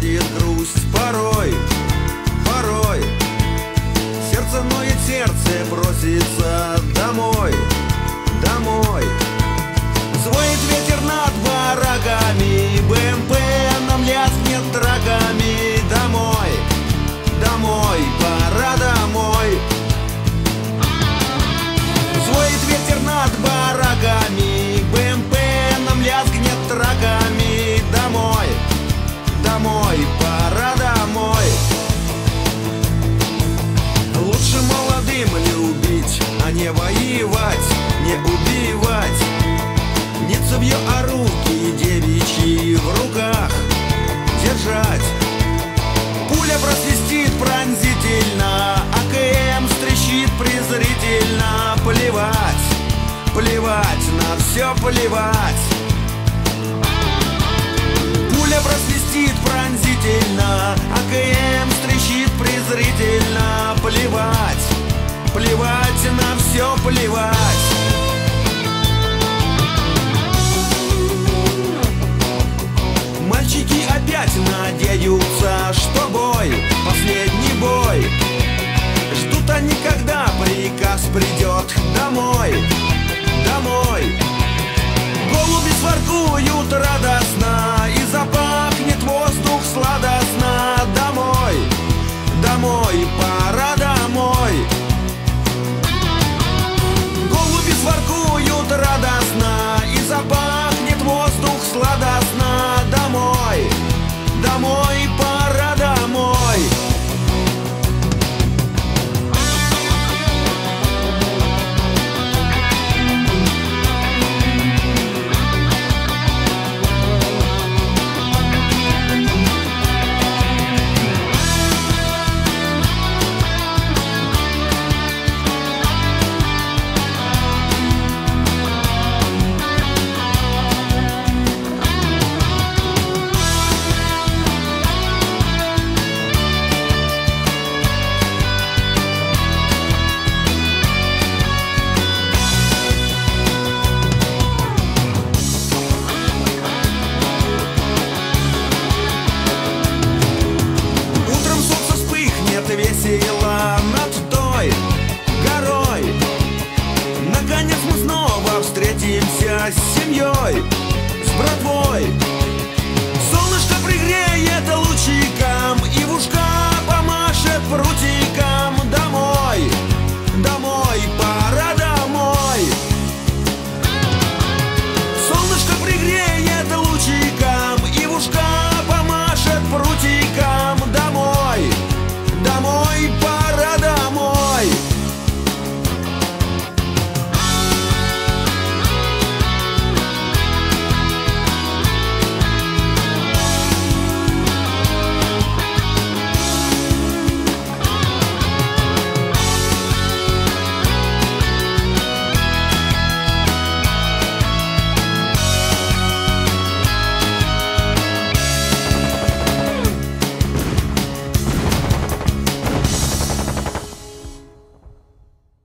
приходит грусть порой, порой. Сердце ноет, сердце просится домой, домой. Взвоет ветер над бараками, БМП нам лязгнет драками. Домой, домой, пора домой. Взвоет ветер над бараками, БМП нам лязгнет драками. Домой, домой, пора домой. Лучше молодым любить, а не воевать, не убивать. Не цевье, а руки девичьи в руках держать. Пуля просвистит пронзительно, АКМ стрещит презрительно. Плевать, плевать, на все плевать. Пуля просвистит пронзительно, АКМ стрещит презрительно. Плевать, плевать, на все плевать. Мальчики опять надеются, что бой, последний бой. Ждут они, когда приказ придет домой, домой. Голуби своркуют радостно, и запахнет воздух сладостно. Домой, домой, пора домой. Голуби своркуют радостно, и запахнет воздух сладостно. Домой, домой, пора домой. Весело над той горой. Наконец мы снова встретимся с семьей, с братвой. Солнышко пригреет лучиком, и в ушка помашет прутиком. Домой, домой, пора домой. Солнышко пригреет лучиком,